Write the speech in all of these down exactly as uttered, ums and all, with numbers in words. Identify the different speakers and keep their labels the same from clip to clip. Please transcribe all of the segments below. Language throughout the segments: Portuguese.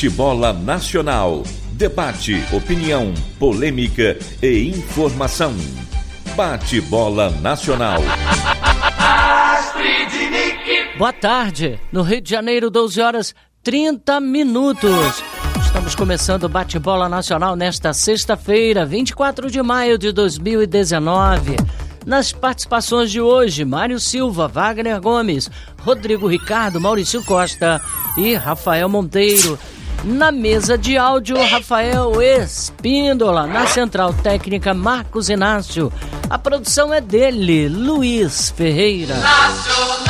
Speaker 1: Bate-bola Nacional. Debate, opinião, polêmica e informação. Bate-bola Nacional.
Speaker 2: Boa tarde. No Rio de Janeiro, doze horas trinta minutos. Estamos começando o Bate-bola Nacional nesta sexta-feira, vinte e quatro de maio de dois mil e dezenove. Nas participações de hoje, Mário Silva, Wagner Gomes, Rodrigo Ricardo, Maurício Costa e Rafael Monteiro. Na mesa de áudio, Rafael Espíndola. Na central técnica, Marcos Inácio. A produção é dele, Luiz Ferreira. Nacional.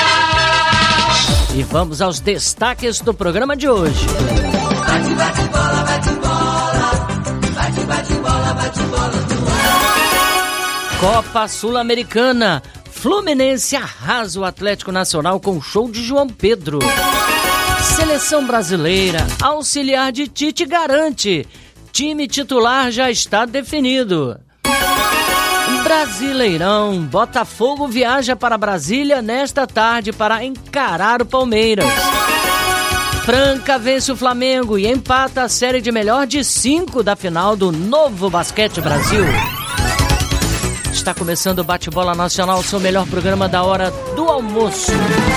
Speaker 2: E vamos aos destaques do programa de hoje. Bate, bate, bola, bate, bola. Bate, bate, bola, bate, bola no ar. Copa Sul-Americana. Fluminense arrasa o Atlético Nacional com show de João Pedro. Seleção brasileira, auxiliar de Tite garante. Time titular já está definido. Brasileirão, Botafogo viaja para Brasília nesta tarde para encarar o Palmeiras. Franca vence o Flamengo e empata a série de melhor de cinco da final do Novo Basquete Brasil. Está começando o Bate-bola Nacional, seu melhor programa da hora do almoço.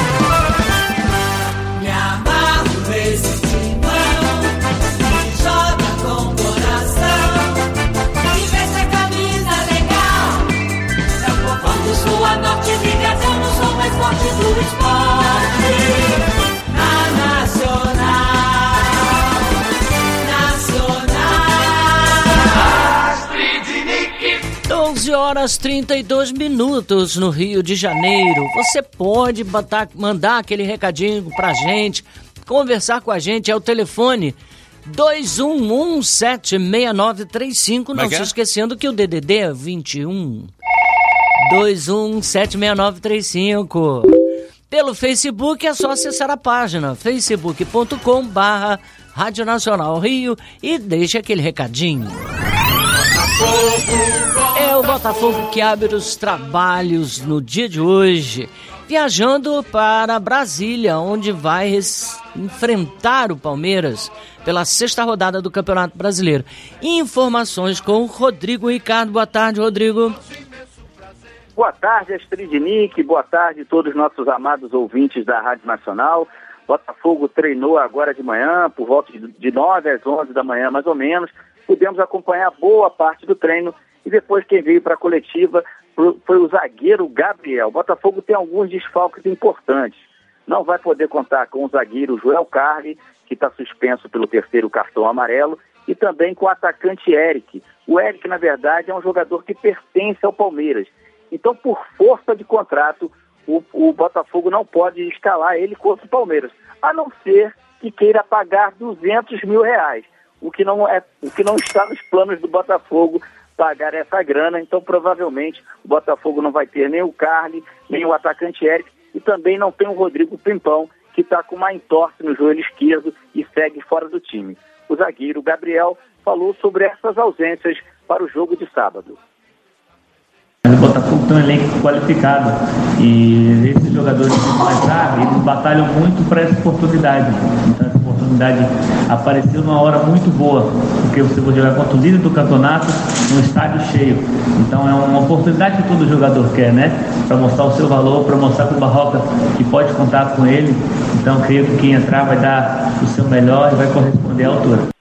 Speaker 3: Esse timão que joga com o coração e veste a camisa legal. É o povão do sul a norte, ligação no som mais forte do esporte. Na Nacional, Nacional.
Speaker 2: doze horas trinta e dois minutos no Rio de Janeiro. Você pode botar, mandar aquele recadinho pra gente, conversar com a gente, é o telefone dois um um sete seis nove três cinco, não se esquecendo que o D D D é vinte e um dois um sete seis nove três cinco. Pelo Facebook é só acessar a página facebook ponto com barra Rádio Nacional Rio e deixa aquele recadinho. É o Botafogo que abre os trabalhos no dia de hoje, viajando para Brasília, onde vai res... enfrentar o Palmeiras pela sexta rodada do Campeonato Brasileiro. Informações com o Rodrigo Ricardo. Boa tarde, Rodrigo.
Speaker 4: Boa tarde, Astrid Nick. Boa tarde a todos os nossos amados ouvintes da Rádio Nacional. Botafogo treinou agora de manhã, por volta de nove às onze da manhã, mais ou menos. Pudemos acompanhar boa parte do treino e depois quem veio para a coletiva foi o zagueiro Gabriel. O Botafogo tem alguns desfalques importantes. Não vai poder contar com o zagueiro Joel Carli, que está suspenso pelo terceiro cartão amarelo, e também com o atacante Eric. O Eric, na verdade, é um jogador que pertence ao Palmeiras. Então, por força de contrato, o, o Botafogo não pode escalar ele contra o Palmeiras, a não ser que queira pagar duzentos mil reais, o que não, é, o que não está nos planos do Botafogo pagar essa grana. Então provavelmente o Botafogo não vai ter nem o Carli, nem o atacante Eric, e também não tem o Rodrigo Pimpão, que está com uma entorse no joelho esquerdo e segue fora do time. O zagueiro Gabriel falou sobre essas ausências para o jogo de sábado.
Speaker 5: O Botafogo tem um elenco qualificado e esses jogadores que mais sabem, eles batalham muito para essa oportunidade. Então essa oportunidade apareceu numa hora muito boa, porque você vai jogar contra o líder do campeonato num estádio cheio. Então é uma oportunidade que todo jogador quer, né? Para mostrar o seu valor, para mostrar para o Barroca que pode contar com ele. Então creio que quem entrar vai dar o seu melhor e vai corresponder à altura.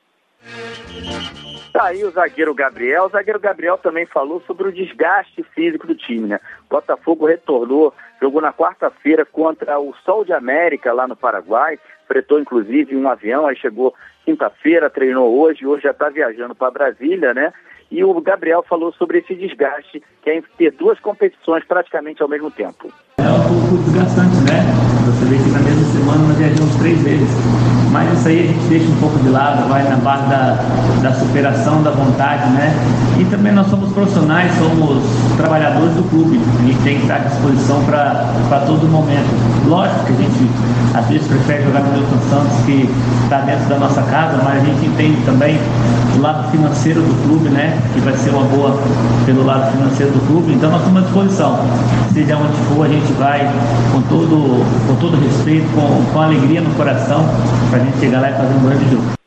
Speaker 4: Tá aí o zagueiro Gabriel. O zagueiro Gabriel também falou sobre o desgaste físico do time, né? O Botafogo retornou, jogou na quarta-feira contra o Sol de América, lá no Paraguai, fretou inclusive um avião, aí chegou quinta-feira, treinou hoje, hoje já está viajando para Brasília, né? E o Gabriel falou sobre esse desgaste, que é ter duas competições praticamente ao mesmo tempo.
Speaker 5: É um pouco desgastante, né? Você vê que na mesma semana nós viajamos três vezes. Mas isso aí a gente deixa um pouco de lado, vai na base da, da superação, da vontade, né? E também nós somos profissionais, somos trabalhadores. trabalhadores do clube. A gente tem que estar à disposição para todo momento. Lógico que a gente às vezes prefere jogar no Newton Santos, que está dentro da nossa casa, mas a gente entende também o lado financeiro do clube, né? Que vai ser uma boa pelo lado financeiro do clube. Então nós estamos à disposição. Seja onde for, a gente vai com todo, com todo respeito, com, com alegria no coração, para a gente chegar lá e fazer um grande jogo.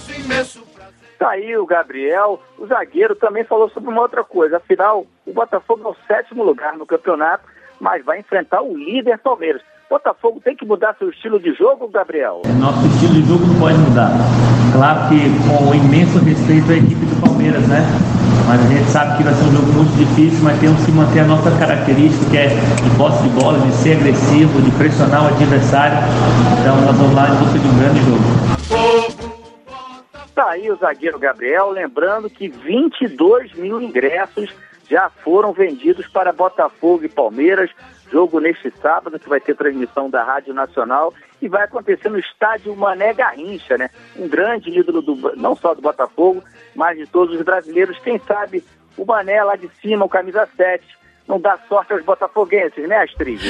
Speaker 4: Tá aí o Gabriel, o zagueiro também falou sobre uma outra coisa. Afinal, o Botafogo é o sétimo lugar no campeonato, mas vai enfrentar o líder Palmeiras. Botafogo tem que mudar seu estilo de jogo, Gabriel?
Speaker 5: Nosso estilo de jogo não pode mudar. Claro que com o imenso respeito à equipe do Palmeiras, né? Mas a gente sabe que vai ser um jogo muito difícil, mas temos que manter a nossa característica, que é de posse de bola, de ser agressivo, de pressionar o adversário. Então nós vamos lá em busca de um grande jogo.
Speaker 4: Tá aí o zagueiro Gabriel, lembrando que vinte e dois mil ingressos já foram vendidos para Botafogo e Palmeiras. Jogo neste sábado, que vai ter transmissão da Rádio Nacional e vai acontecer no estádio Mané Garrincha, né? Um grande ídolo do, não só do Botafogo, mas de todos os brasileiros. Quem sabe o Mané lá de cima, o camisa sete, não dá sorte aos botafoguenses, né, Astrid?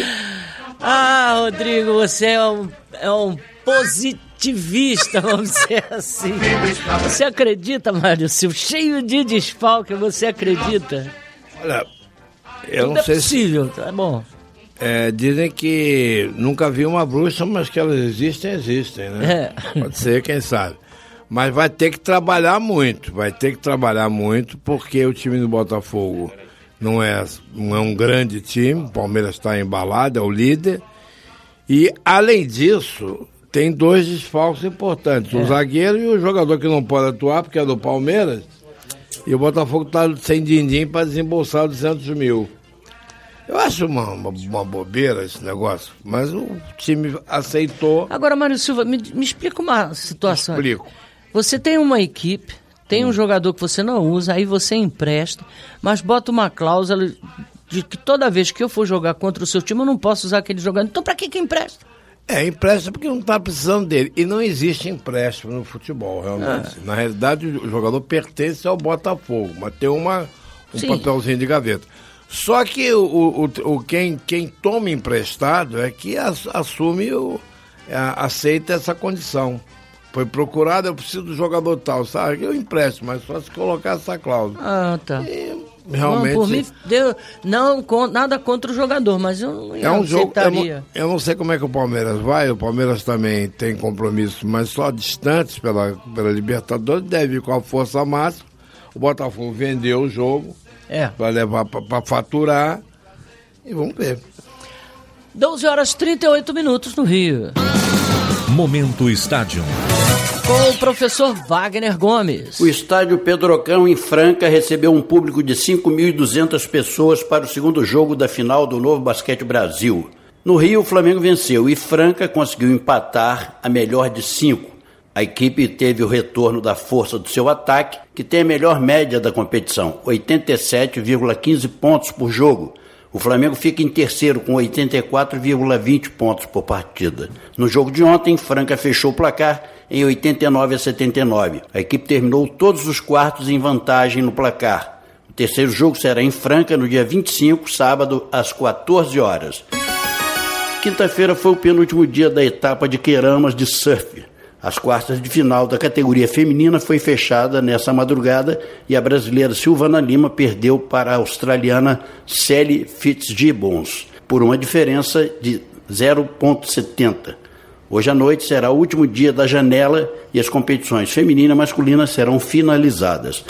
Speaker 2: Ah, Rodrigo, você é um, é um positivista, vamos dizer assim. Você acredita, Mário Silva? Cheio de desfalque, você acredita?
Speaker 6: Olha, eu
Speaker 2: Tudo
Speaker 6: não
Speaker 2: é
Speaker 6: sei
Speaker 2: possível,
Speaker 6: se...
Speaker 2: tá bom.
Speaker 6: É, dizem que nunca vi uma bruxa, mas que elas existem, existem, né? É. Pode ser, quem sabe. Mas vai ter que trabalhar muito, vai ter que trabalhar muito, porque o time do Botafogo não é, não é um grande time, o Palmeiras está embalado, é o líder. E, além disso, tem dois desfalques importantes, é. o zagueiro e o jogador que não pode atuar, porque é do Palmeiras, e o Botafogo está sem din-din para desembolsar duzentos mil. Eu acho uma, uma, uma bobeira esse negócio, mas o time aceitou.
Speaker 2: Agora, Mário Silva, me, me explica uma situação.
Speaker 6: Explico.
Speaker 2: Você tem uma equipe, tem um hum. jogador que você não usa, aí você empresta, mas bota uma cláusula de que toda vez que eu for jogar contra o seu time, eu não posso usar aquele jogador. Então, pra que que empresta?
Speaker 6: É, empresta porque não está precisando dele. E não existe empréstimo no futebol, realmente. Ah. Na realidade, o jogador pertence ao Botafogo, mas tem uma, um Sim. papelzinho de gaveta. Só que o, o, o, quem, quem toma emprestado é que assume, o, aceita essa condição. Foi procurado, eu preciso do jogador tal, sabe? Eu empresto, mas só se colocar essa cláusula.
Speaker 2: Ah, tá.
Speaker 6: E, realmente...
Speaker 2: Não, por mim, deu, não, nada contra o jogador, mas eu não
Speaker 6: é um jogo, eu não,
Speaker 2: eu
Speaker 6: não sei como é que o Palmeiras vai, o Palmeiras também tem compromissos, mas só distantes pela, pela Libertadores, deve ir com a força máxima. O Botafogo vendeu o jogo. É. Vai levar para faturar e vamos ver.
Speaker 2: doze horas e trinta e oito minutos no Rio.
Speaker 1: Momento Estádio.
Speaker 2: Com o professor Wagner Gomes.
Speaker 7: O estádio Pedrocão, em Franca, recebeu um público de cinco mil e duzentas pessoas para o segundo jogo da final do Novo Basquete Brasil. No Rio, o Flamengo venceu e Franca conseguiu empatar a melhor de cinco. A equipe teve o retorno da força do seu ataque, que tem a melhor média da competição, oitenta e sete vírgula quinze pontos por jogo. O Flamengo fica em terceiro com oitenta e quatro vírgula vinte pontos por partida. No jogo de ontem, Franca fechou o placar em oitenta e nove a setenta e nove. A equipe terminou todos os quartos em vantagem no placar. O terceiro jogo será em Franca no dia vinte e cinco, sábado, às quatorze horas. Quinta-feira foi o penúltimo dia da etapa de Queramas de surf. As quartas de final da categoria feminina foi fechada nessa madrugada e a brasileira Silvana Lima perdeu para a australiana Sally Fitzgibbons por uma diferença de zero vírgula setenta. Hoje à noite será o último dia da janela e as competições feminina e masculina serão finalizadas.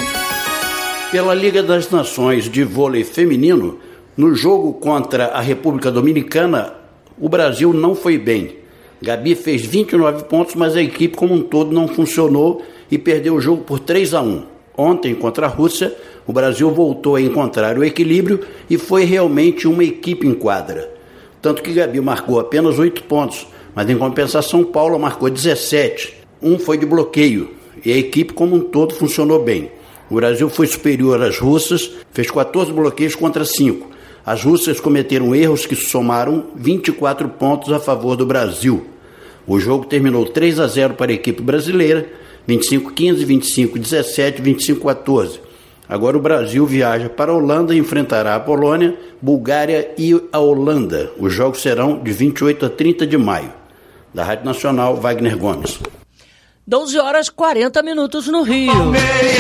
Speaker 7: Pela Liga das Nações de Vôlei Feminino, no jogo contra a República Dominicana, o Brasil não foi bem. Gabi fez vinte e nove pontos, mas a equipe como um todo não funcionou e perdeu o jogo por três a um. Ontem, contra a Rússia, o Brasil voltou a encontrar o equilíbrio e foi realmente uma equipe em quadra. Tanto que Gabi marcou apenas oito pontos, mas em compensação Paula marcou dezessete. Um foi de bloqueio e a equipe como um todo funcionou bem. O Brasil foi superior às russas, fez quatorze bloqueios contra cinco. As russas cometeram erros que somaram vinte e quatro pontos a favor do Brasil. O jogo terminou três a zero para a equipe brasileira, vinte e cinco a quinze, vinte e cinco a dezessete, vinte e cinco a quatorze. Agora o Brasil viaja para a Holanda e enfrentará a Polônia, Bulgária e a Holanda. Os jogos serão de vinte e oito a trinta de maio. Da Rádio Nacional, Wagner Gomes.
Speaker 2: doze horas e quarenta minutos no Rio. O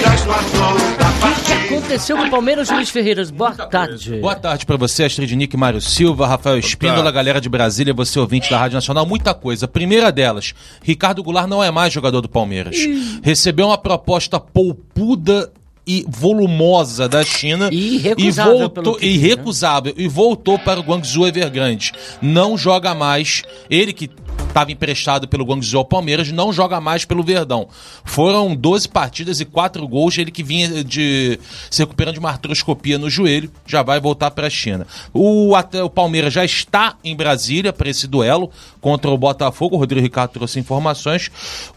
Speaker 2: que aconteceu com o Palmeiras, Luiz Ferreiras? Boa tarde.
Speaker 8: Boa tarde para você, Astrid Nick, Mário Silva, Rafael Espíndola, galera de Brasília, você ouvinte da Rádio Nacional. Muita coisa. Primeira delas, Ricardo Goulart não é mais jogador do Palmeiras. Ih. Recebeu uma proposta poupuda e volumosa da China
Speaker 2: irrecusável,
Speaker 8: e voltou, pelo irrecusável e voltou para o Guangzhou Evergrande. Não joga mais, ele que estava emprestado pelo Guangzhou ao Palmeiras, não joga mais pelo Verdão. Foram doze partidas e quatro gols, ele que vinha de se recuperando de uma artroscopia no joelho, já vai voltar para a China. O, o Palmeiras já está em Brasília para esse duelo contra o Botafogo, o Rodrigo Ricardo trouxe informações.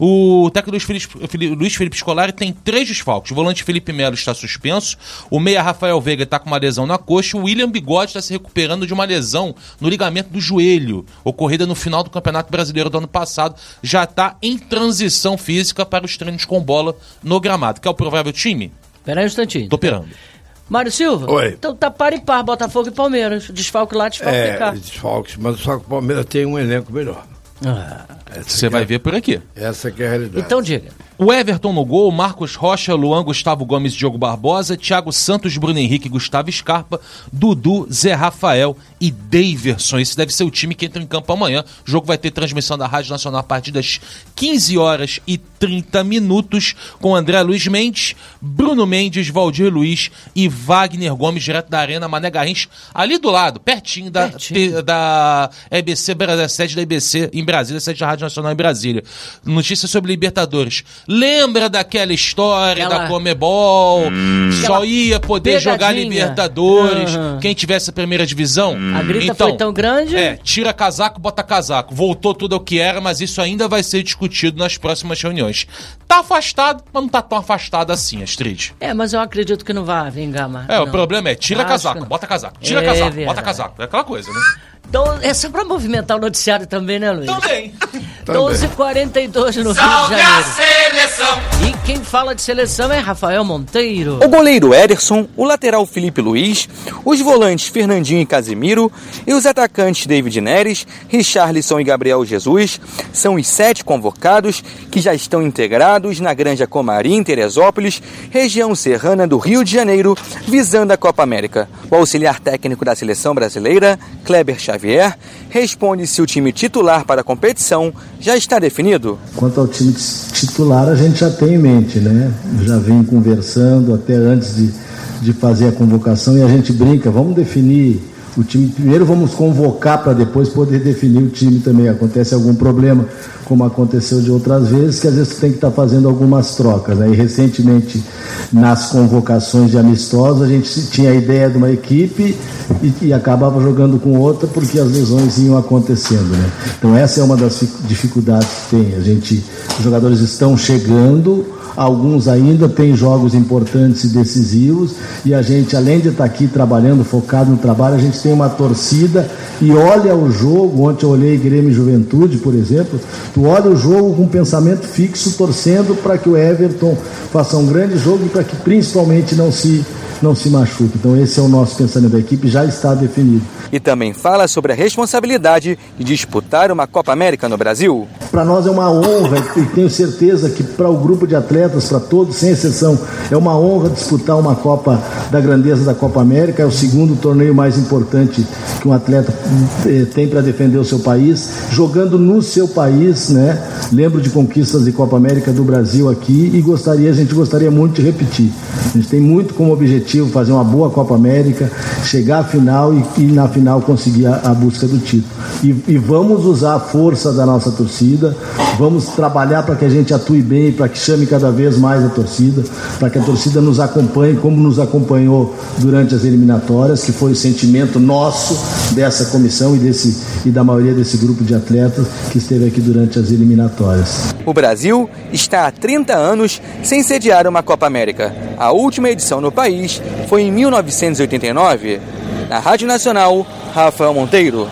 Speaker 8: O técnico Luiz Felipe, Luiz Felipe Scolari tem três desfalques. O volante Felipe Melo está suspenso, o meia Rafael Veiga está com uma lesão na coxa, o William Bigode está se recuperando de uma lesão no ligamento do joelho, ocorrida no final do Campeonato Brasileiro do ano passado, já está em transição física para os treinos com bola no gramado. Quer o provável time?
Speaker 2: Espera aí um instantinho.
Speaker 8: Tô operando.
Speaker 2: Mário Silva?
Speaker 6: Oi.
Speaker 2: Então tá par e par, Botafogo e Palmeiras. Desfalque lá, desfalque
Speaker 6: é,
Speaker 2: cá.
Speaker 6: Desfalques, mas só que o Palmeiras tem um elenco melhor.
Speaker 2: Ah,
Speaker 8: Você vai é, ver por aqui.
Speaker 6: Essa que é a realidade.
Speaker 2: Então diga.
Speaker 8: O Everton no gol, Marcos Rocha, Luan, Gustavo Gomes, Diogo Barbosa, Thiago Santos, Bruno Henrique, Gustavo Scarpa, Dudu, Zé Rafael e Daverson. Esse deve ser o time que entra em campo amanhã. O jogo vai ter transmissão da Rádio Nacional a partir das quinze horas e trinta minutos, com André Luiz Mendes, Bruno Mendes, Valdir Luiz e Wagner Gomes, direto da Arena Mané Garrincha, ali do lado, pertinho da, pertinho. da E B C, da sede da E B C em Brasília, sede da Rádio Nacional em Brasília. Notícia sobre Libertadores. Lembra daquela história Aquela... da Comebol? Hum. Só ia poder pegadinha. Jogar Libertadores uhum. quem tivesse a primeira divisão?
Speaker 2: Hum. A grita
Speaker 8: então,
Speaker 2: foi tão grande?
Speaker 8: É, tira casaco, bota casaco. Voltou tudo ao que era, mas isso ainda vai ser discutido nas próximas reuniões. Tá afastado, mas não tá tão afastado assim, Astrid.
Speaker 2: É, mas eu acredito que não vai vingar mais.
Speaker 8: É,
Speaker 2: não.
Speaker 8: o problema é tira Acho casaco, bota casaco. Tira é casaco, verdade. Bota casaco. É aquela coisa, né?
Speaker 2: Então, é só pra movimentar o noticiário também, né, Luiz?
Speaker 8: Também.
Speaker 2: doze e quarenta e dois no Rio de Janeiro. A seleção. E quem fala de seleção é Rafael Monteiro.
Speaker 9: O goleiro Ederson, o lateral Felipe Luiz, os volantes Fernandinho e Casimiro e os atacantes David Neres, Richarlison e Gabriel Jesus são os sete convocados que já estão integrados na Granja Comari, em Teresópolis, região serrana do Rio de Janeiro, visando a Copa América. O auxiliar técnico da seleção brasileira, Kleber Xavier, responde se o time titular para a competição já está definido.
Speaker 10: Quanto ao time titular, a gente já tem em mente, né? Já vem conversando até antes de, de fazer a convocação e a gente brinca, vamos definir o time, primeiro vamos convocar para depois poder definir o time também. Acontece algum problema, como aconteceu de outras vezes, que às vezes tem que estar tá fazendo algumas trocas, né? E recentemente, nas convocações de amistosos, a gente tinha a ideia de uma equipe e, e acabava jogando com outra porque as lesões iam acontecendo, né? Então essa é uma das dificuldades que tem. A gente, os jogadores estão chegando, alguns ainda têm jogos importantes e decisivos, e a gente, além de estar aqui trabalhando, focado no trabalho, a gente tem uma torcida e olha o jogo. Ontem eu olhei Grêmio e Juventude, por exemplo, tu olha o jogo com um pensamento fixo, torcendo para que o Everton faça um grande jogo e para que principalmente não se, não se machuque. Então esse é o nosso pensamento, da equipe já está definido.
Speaker 9: E também fala sobre a responsabilidade de disputar uma Copa América no Brasil.
Speaker 10: Para nós é uma honra, e tenho certeza que para o grupo de atletas, para todos, sem exceção, é uma honra disputar uma Copa da grandeza da Copa América. É o segundo torneio mais importante que um atleta eh, tem para defender o seu país, jogando no seu país, né? Lembro de conquistas de Copa América do Brasil aqui e gostaria, a gente gostaria muito de repetir. A gente tem muito como objetivo fazer uma boa Copa América, chegar à final e, e na final conseguir a, a busca do título. E, e vamos usar a força da nossa torcida, vamos trabalhar para que a gente atue bem, para que chame cada vez mais a torcida, para que a torcida nos acompanhe como nos acompanhou durante as eliminatórias, que foi o sentimento nosso dessa comissão e, desse, e da maioria desse grupo de atletas que esteve aqui durante as eliminatórias.
Speaker 9: O Brasil está há trinta anos sem sediar uma Copa América. A última edição no país foi em mil novecentos e oitenta e nove. Na Rádio Nacional, Rafael Monteiro.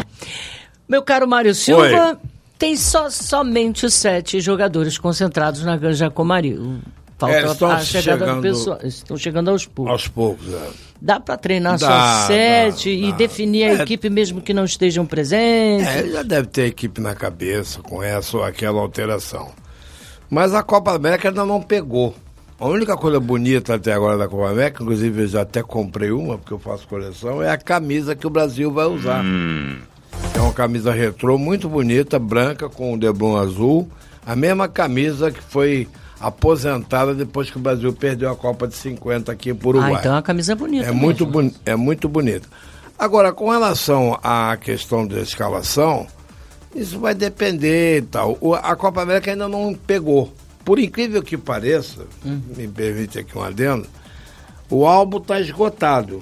Speaker 2: Meu caro Mário Silva, Oi. Tem só, somente sete jogadores concentrados na Granja Comari. Falta
Speaker 6: é, estão
Speaker 2: a chegada
Speaker 6: chegando,
Speaker 2: do pessoal. Estão chegando aos poucos.
Speaker 6: Aos poucos, é.
Speaker 2: Dá para treinar
Speaker 6: dá,
Speaker 2: só sete
Speaker 6: dá,
Speaker 2: e
Speaker 6: dá.
Speaker 2: definir a
Speaker 6: é,
Speaker 2: equipe mesmo que não estejam presentes?
Speaker 6: É, já deve ter equipe na cabeça com essa ou aquela alteração. Mas a Copa América ainda não pegou. A única coisa bonita até agora da Copa América, inclusive eu já até comprei uma, porque eu faço coleção, é a camisa que o Brasil vai usar. Hum. É uma camisa retrô muito bonita, branca, com o Deblon azul. A mesma camisa que foi aposentada depois que o Brasil perdeu a Copa de cinquenta aqui por Uruguai.
Speaker 2: Ah, então a camisa é bonita.
Speaker 6: É muito, boni- é muito bonita. Agora, com relação à questão da escalação, isso vai depender e tal. O, a Copa América ainda não pegou. Por incrível que pareça, hum. me permite aqui um adendo, o álbum está esgotado.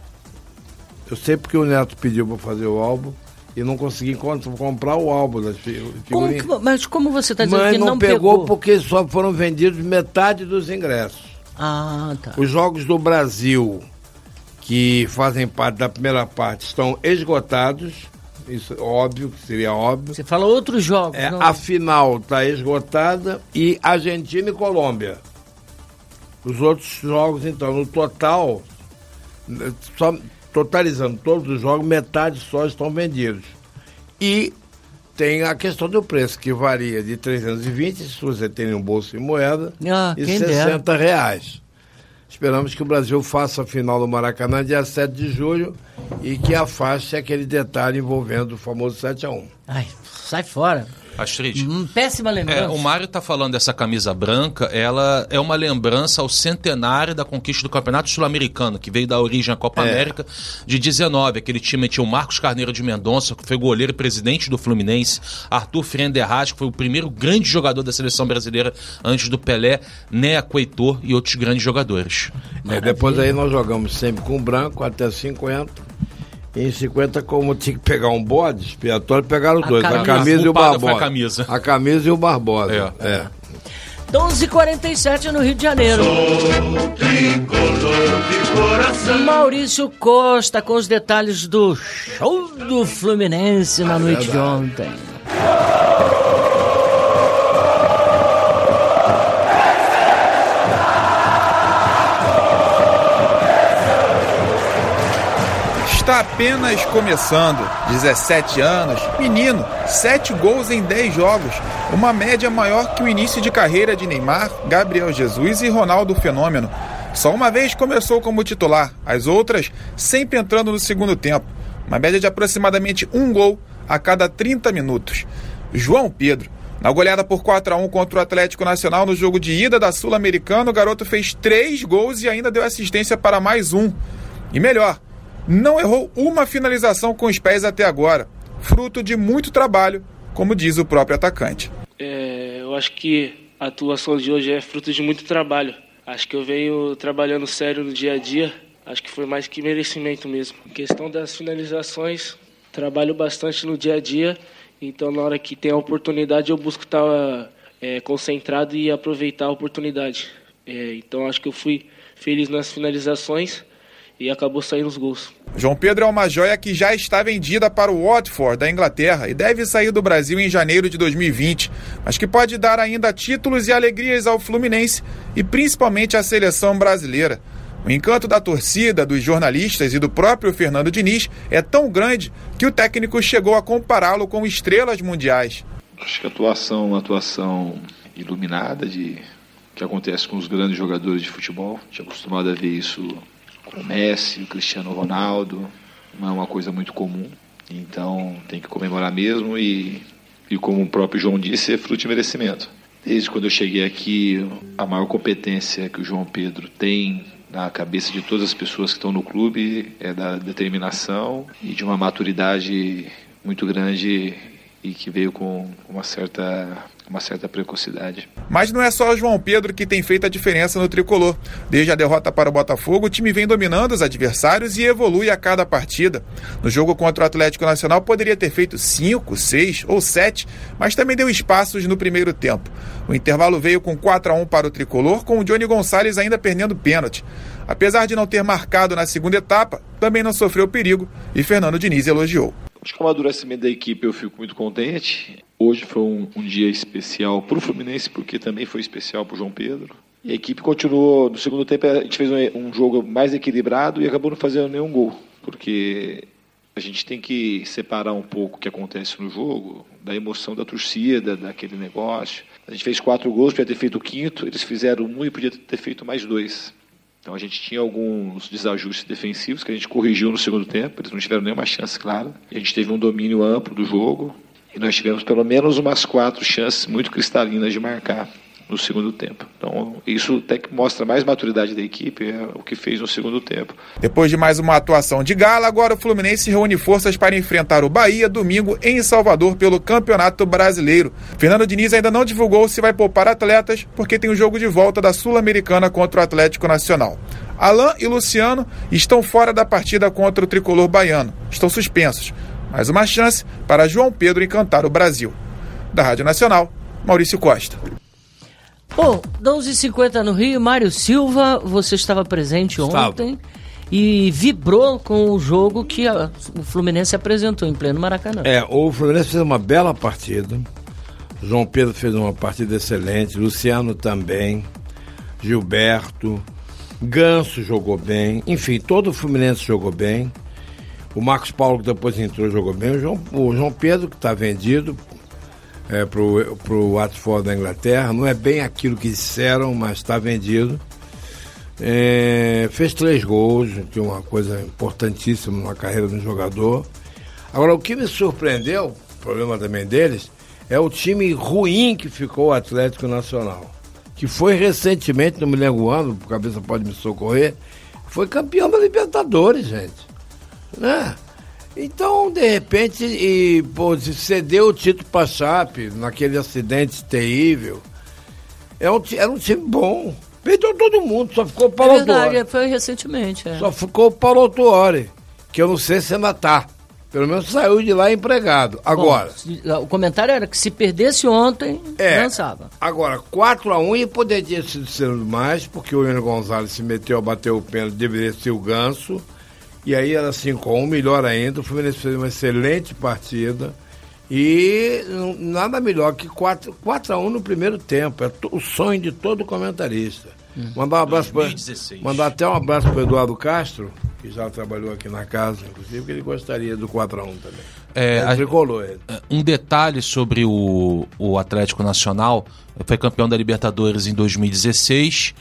Speaker 6: Eu sei porque o Neto pediu para fazer o álbum e não consegui comprar o álbum das figurinhas.
Speaker 2: Como que, mas como você está dizendo
Speaker 6: mas
Speaker 2: que não,
Speaker 6: não pegou?
Speaker 2: pegou?
Speaker 6: Porque só foram vendidos metade dos ingressos.
Speaker 2: Ah, tá.
Speaker 6: Os jogos do Brasil, que fazem parte da primeira parte, estão esgotados. Isso é óbvio, que seria óbvio.
Speaker 2: Você fala outros jogos.
Speaker 6: É,
Speaker 2: não...
Speaker 6: A final está esgotada e Argentina e Colômbia. Os outros jogos, então, no total, só, totalizando todos os jogos, metade só estão vendidos. E tem a questão do preço, que varia de trezentos e vinte, se você tem um bolso em moeda,
Speaker 2: ah,
Speaker 6: e sessenta reais. Esperamos que o Brasil faça a final do Maracanã dia sete de julho e que afaste aquele detalhe envolvendo o famoso sete a um.
Speaker 2: Ai, sai fora.
Speaker 8: Astrid.
Speaker 2: Hum, péssima lembrança.
Speaker 8: É, o Mário está falando dessa camisa branca, ela é uma lembrança ao centenário da conquista do Campeonato Sul-Americano, que veio da origem à Copa é. América de dezenove. Aquele time tinha o Marcos Carneiro de Mendonça, que foi goleiro e presidente do Fluminense, Arthur Frenderraz, que foi o primeiro grande jogador da seleção brasileira antes do Pelé, Neco, Heitor e outros grandes jogadores.
Speaker 6: É, depois aí nós jogamos sempre com branco até cinquenta. Em cinquenta, como tinha que pegar um bode expiatório, pegaram os a dois, camisa. a camisa e o Barbosa.
Speaker 8: A camisa.
Speaker 6: a camisa e o Barbosa. É. é.
Speaker 2: doze e quarenta e sete no Rio de Janeiro. Maurício Costa com os detalhes do show do Fluminense na noite de ontem.
Speaker 11: Está apenas começando, dezessete anos, menino, sete gols em dez jogos, uma média maior que o início de carreira de Neymar, Gabriel Jesus e Ronaldo Fenômeno. Só uma vez começou como titular, as outras sempre entrando no segundo tempo, uma média de aproximadamente um gol a cada trinta minutos. João Pedro, na goleada por quatro a um contra o Atlético Nacional no jogo de ida da Sul-Americana, o garoto fez três gols e ainda deu assistência para mais um. E melhor, não errou uma finalização com os pés até agora, fruto de muito trabalho, como diz o próprio atacante.
Speaker 12: É, eu acho que a atuação de hoje é fruto de muito trabalho. Acho que eu venho trabalhando sério no dia a dia, acho que foi mais que merecimento mesmo. Em questão das finalizações, trabalho bastante no dia a dia, então na hora que tem a oportunidade eu busco estar é, concentrado e aproveitar a oportunidade. É, então acho que eu fui feliz nas finalizações e acabou saindo os gols.
Speaker 11: João Pedro é uma joia que já está vendida para o Watford, da Inglaterra, e deve sair do Brasil em janeiro de dois mil e vinte, mas que pode dar ainda títulos e alegrias ao Fluminense e principalmente à seleção brasileira. O encanto da torcida, dos jornalistas e do próprio Fernando Diniz é tão grande que o técnico chegou a compará-lo com estrelas mundiais.
Speaker 13: Acho que a atuação é uma atuação iluminada de que acontece com os grandes jogadores de futebol. Tinha acostumado a ver isso com o Messi, o Cristiano Ronaldo, não é uma coisa muito comum, então tem que comemorar mesmo e, e como o próprio João disse, é fruto de merecimento. Desde quando eu cheguei aqui, a maior competência que o João Pedro tem na cabeça de todas as pessoas que estão no clube é da determinação e de uma maturidade muito grande e que veio com uma certa... uma certa precocidade.
Speaker 11: Mas não é só o João Pedro que tem feito a diferença no tricolor. Desde a derrota para o Botafogo, o time vem dominando os adversários e evolui a cada partida. No jogo contra o Atlético Nacional poderia ter feito cinco, seis ou sete, mas também deu espaços no primeiro tempo. O intervalo veio com quatro a um para o tricolor, com o Johnny Gonçalves ainda perdendo pênalti. Apesar de não ter marcado na segunda etapa, também não sofreu perigo e Fernando Diniz elogiou.
Speaker 13: Acho que o amadurecimento da equipe eu fico muito contente. Hoje foi um, um dia especial para o Fluminense, porque também foi especial para o João Pedro. E a equipe continuou, no segundo tempo a gente fez um, um jogo mais equilibrado e acabou não fazendo nenhum gol, porque a gente tem que separar um pouco o que acontece no jogo da emoção da torcida, daquele negócio. A gente fez quatro gols, podia ter feito o quinto, eles fizeram um e podia ter feito mais dois. Então a gente tinha alguns desajustes defensivos que a gente corrigiu no segundo tempo, eles não tiveram nenhuma chance clara. E a gente teve um domínio amplo do jogo e nós tivemos pelo menos umas quatro chances muito cristalinas de marcar no segundo tempo. Então isso até que mostra mais maturidade da equipe, é o que fez no segundo tempo.
Speaker 11: Depois de mais uma atuação de gala, agora o Fluminense reúne forças para enfrentar o Bahia domingo em Salvador pelo Campeonato Brasileiro. Fernando Diniz ainda não divulgou se vai poupar atletas, porque tem o jogo de volta da Sul-Americana contra o Atlético Nacional. Alain e Luciano estão fora da partida contra o tricolor baiano. Estão suspensos. Mais uma chance para João Pedro encantar o Brasil. Da Rádio Nacional, Maurício Costa.
Speaker 2: Bom, doze e cinquenta no Rio, Mário Silva, você estava presente ontem Estava. e vibrou com o jogo que a, o Fluminense apresentou em pleno Maracanã.
Speaker 6: É, o Fluminense fez uma bela partida, João Pedro fez uma partida excelente, Luciano também, Gilberto, Ganso jogou bem, enfim, todo o Fluminense jogou bem, o Marcos Paulo que depois entrou jogou bem, o João, o João Pedro que está vendido, É, pro, pro Watford da Inglaterra, não é bem aquilo que disseram, mas está vendido. É, fez três gols, que é uma coisa importantíssima na carreira do jogador. Agora, o que me surpreendeu, o problema também deles, é o time ruim que ficou o Atlético Nacional, que foi recentemente, não me lembro o ano, a cabeça pode me socorrer, foi campeão da Libertadores, gente, né? Então, de repente, e, pô, cedeu o título para a Chape, naquele acidente terrível. É um, era um time bom. Perdeu todo mundo, só ficou o Paulo Autuori.
Speaker 2: É verdade, foi recentemente. É.
Speaker 6: Só ficou o Paulo Autuori, que eu não sei se ainda tá. Pelo menos saiu de lá empregado. Agora...
Speaker 2: Bom, o comentário era que se perdesse ontem,
Speaker 6: é,
Speaker 2: dançava.
Speaker 6: Agora, quatro a um e poderia ter sido mais, porque o Willian Gonzalez se meteu a bater o pênalti, deveria ser o Ganso. E aí era cinco a um, melhor ainda, o Fluminense fez uma excelente partida e nada melhor que quatro a um no primeiro tempo, é o sonho de todo comentarista. Hum. Mandar um abraço pra, mandar até um abraço para o Eduardo Castro, que já trabalhou aqui na casa, inclusive, que ele gostaria do quatro a um também.
Speaker 8: É,
Speaker 6: é, tricolor, ele.
Speaker 8: Um detalhe sobre o, o Atlético Nacional, foi campeão da Libertadores em dois mil e dezesseis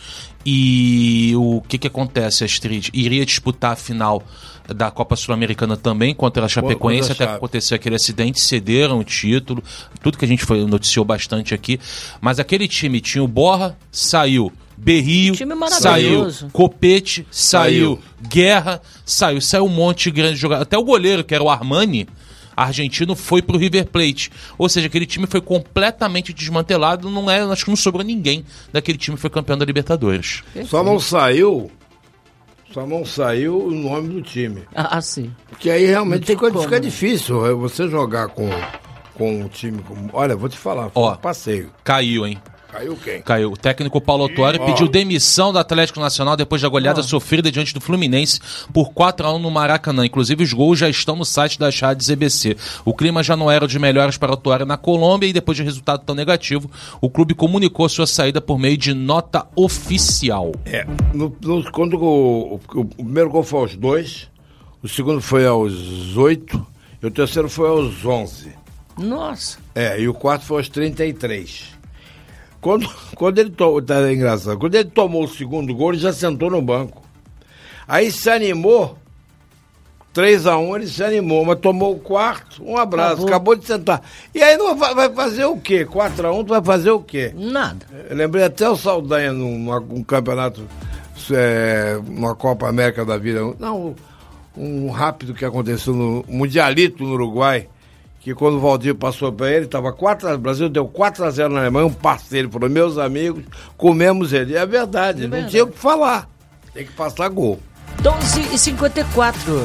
Speaker 8: e o que que acontece, Astrid? Iria disputar a final da Copa Sul-Americana também contra a Chapecoense, até que aconteceu aquele acidente, cederam o título, tudo que a gente foi, noticiou bastante aqui, mas aquele time tinha o Borra, saiu, Berrio, saiu, Copete, saiu, saiu, Guerra, saiu, saiu um monte de grande jogador, até o goleiro, que era o Armani, argentino, foi pro River Plate. Ou seja, aquele time foi completamente desmantelado, não é, acho que não sobrou ninguém daquele time que foi campeão da Libertadores.
Speaker 6: Só não saiu, só não saiu o nome do time.
Speaker 2: Ah, sim.
Speaker 6: Porque aí realmente fica, como, fica difícil você jogar com, com um time como... Olha, vou te falar, foi Ó, um passeio.
Speaker 8: Caiu, hein?
Speaker 6: Caiu quem?
Speaker 8: Caiu. O técnico Paulo Autuori pediu demissão do Atlético Nacional depois da goleada oh. sofrida diante do Fluminense por quatro a um no Maracanã. Inclusive, os gols já estão no site das rádios E B C. O clima já não era de melhores para Autuori na Colômbia e depois de resultado tão negativo, o clube comunicou sua saída por meio de nota oficial.
Speaker 6: É, no, no, quando o, o, o primeiro gol foi aos dois, o segundo foi aos oito e o terceiro foi aos onze.
Speaker 2: Nossa!
Speaker 6: É, e o quarto foi aos trinta e três. Quando, quando ele tomou, tá engraçado, quando ele tomou o segundo gol, ele já sentou no banco. Aí se animou, três a um ele se animou, mas tomou o quarto, um abraço, acabou, acabou de sentar. E aí não vai, vai fazer o quê? quatro a um, tu vai fazer o quê?
Speaker 2: Nada.
Speaker 6: Eu lembrei até o Saldanha num, num campeonato, é, uma Copa América da vida, não, um rápido que aconteceu no Mundialito no Uruguai, que quando o Valdir passou para ele, estava quatro a zero, o Brasil deu quatro a zero na Alemanha, um parceiro falou, meus amigos, comemos ele. E é verdade, é não verdade. Tinha o que falar, tem que passar gol.
Speaker 2: doze e cinquenta e quatro.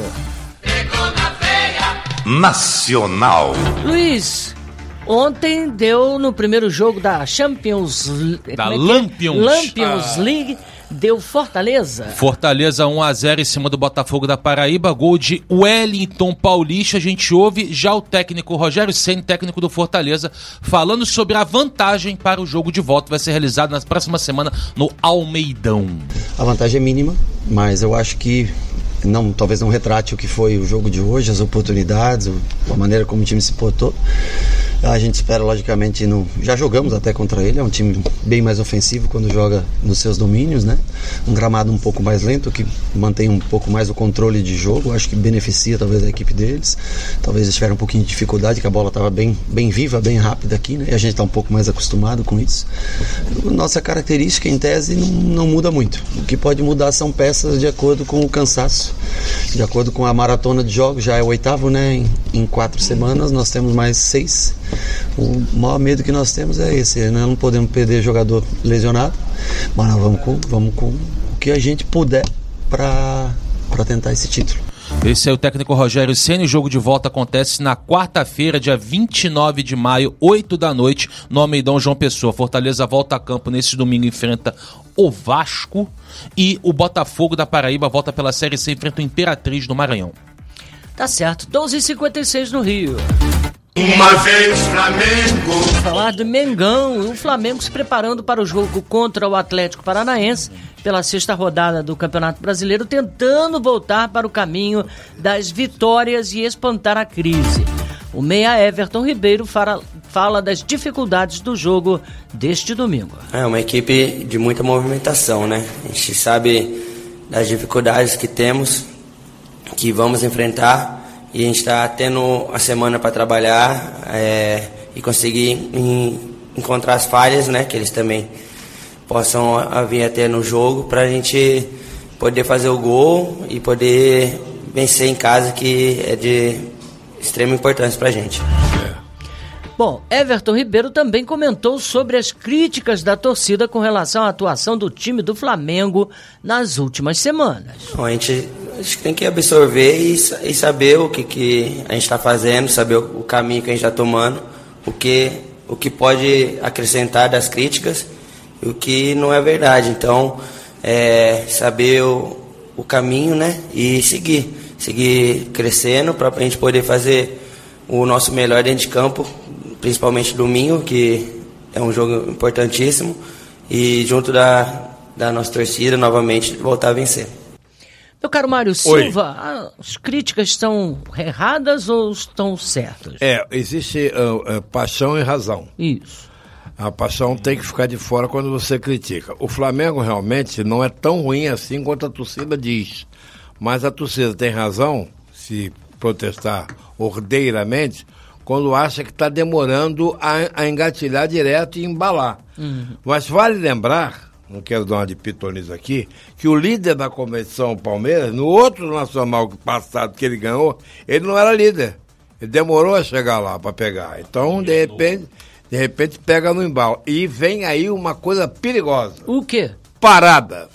Speaker 1: Nacional.
Speaker 2: Luiz, ontem deu no primeiro jogo da Champions
Speaker 8: da Lampions,
Speaker 2: Lampions ah. League, deu Fortaleza.
Speaker 8: Fortaleza um a zero em cima do Botafogo da Paraíba, gol de Wellington Paulista. A gente ouve já o técnico Rogério Ceni, técnico do Fortaleza, falando sobre a vantagem para o jogo de volta. Vai ser realizado na próxima semana no Almeidão.
Speaker 14: A vantagem é mínima, mas eu acho que não, talvez não retrate o que foi o jogo de hoje, as oportunidades, a maneira como o time se portou. A gente espera, logicamente, no... já jogamos até contra ele, é um time bem mais ofensivo quando joga nos seus domínios, né? Um gramado um pouco mais lento, que mantém um pouco mais o controle de jogo, acho que beneficia talvez a equipe deles. Talvez eles tiveram um pouquinho de dificuldade, que a bola estava bem, bem viva, bem rápida aqui, né? E a gente está um pouco mais acostumado com isso. Nossa característica, em tese, não, não muda muito. O que pode mudar são peças de acordo com o cansaço, de acordo com a maratona de jogos. Já é o oitavo, né? Em, em quatro semanas nós temos mais seis. O maior medo que nós temos é esse, né? Não podemos perder jogador lesionado, mas nós vamos com, vamos com o que a gente puder para tentar esse título.
Speaker 8: Esse é o técnico Rogério Ceni. O jogo de volta acontece na quarta-feira, dia vinte e nove de maio, oito da noite, no Almeidão João Pessoa. Fortaleza volta a campo nesse domingo, enfrenta o Vasco, e o Botafogo da Paraíba volta pela Série C, enfrenta o Imperatriz do Maranhão.
Speaker 2: Tá certo, doze e cinquenta e seis no Rio.
Speaker 1: Uma vez Flamengo.
Speaker 2: Falar do Mengão, o Flamengo se preparando para o jogo contra o Atlético Paranaense pela sexta rodada do Campeonato Brasileiro, tentando voltar para o caminho das vitórias e espantar a crise. O meia Everton Ribeiro fala, fala das dificuldades do jogo deste domingo.
Speaker 15: É uma equipe de muita movimentação, né? A gente sabe das dificuldades que temos, que vamos enfrentar. E a gente está tendo a semana para trabalhar é, e conseguir em, encontrar as falhas, né, que eles também possam vir a ter no jogo, para a gente poder fazer o gol e poder vencer em casa, que é de extrema importância para a gente.
Speaker 2: Bom, Everton Ribeiro também comentou sobre as críticas da torcida com relação à atuação do time do Flamengo nas últimas semanas.
Speaker 15: Bom, a gente... Acho que tem que absorver e, e saber o que, que a gente está fazendo, saber o, o caminho que a gente está tomando, o que, o que pode acrescentar das críticas e o que não é verdade. Então, é, saber o, o caminho, né, e seguir, seguir crescendo para a gente poder fazer o nosso melhor dentro de campo, principalmente domingo, que é um jogo importantíssimo, e junto da, da nossa torcida, novamente, voltar a vencer.
Speaker 2: Meu caro Mário Silva, as críticas estão erradas ou estão certas?
Speaker 6: É, existe uh, uh, paixão e razão.
Speaker 2: Isso.
Speaker 6: A paixão tem que ficar de fora quando você critica. O Flamengo realmente não é tão ruim assim quanto a torcida diz. Mas a torcida tem razão, se protestar ordeiramente, quando acha que está demorando a, a engatilhar direto e embalar. Uhum. Mas vale lembrar, não quero dar uma de pitoniza aqui, que o líder da competição, Palmeiras, no outro nacional passado que ele ganhou, ele não era líder. Ele demorou a chegar lá para pegar. Então, de repente, de repente pega no embalo. E vem aí uma coisa perigosa.
Speaker 2: O quê?
Speaker 6: Parada.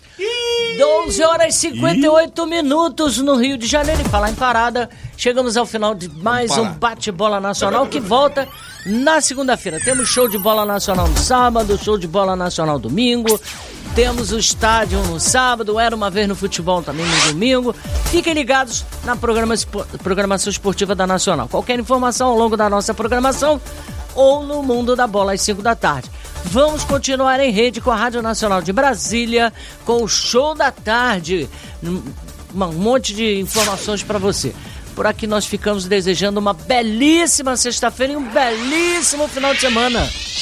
Speaker 2: doze horas e cinquenta e oito minutos no Rio de Janeiro. E falar em parada, chegamos ao final de mais um bate-bola nacional que volta na segunda-feira. Temos show de bola nacional no sábado, show de bola nacional domingo. Temos o estádio no sábado, Era Uma Vez no Futebol também no domingo. Fiquem ligados na programa, programação esportiva da Nacional. Qualquer informação ao longo da nossa programação ou no Mundo da Bola às cinco da tarde. Vamos continuar em rede com a Rádio Nacional de Brasília, com o Show da Tarde. Um monte de informações para você. Por aqui nós ficamos desejando uma belíssima sexta-feira e um belíssimo final de semana.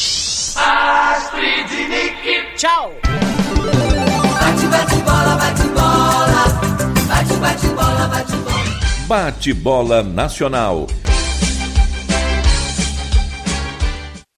Speaker 3: Astrid e Nick.
Speaker 2: Tchau.
Speaker 3: Bate, bate, bola, bate, bola. Bate, bate, bola, bate, bola.
Speaker 16: Bate-bola Nacional.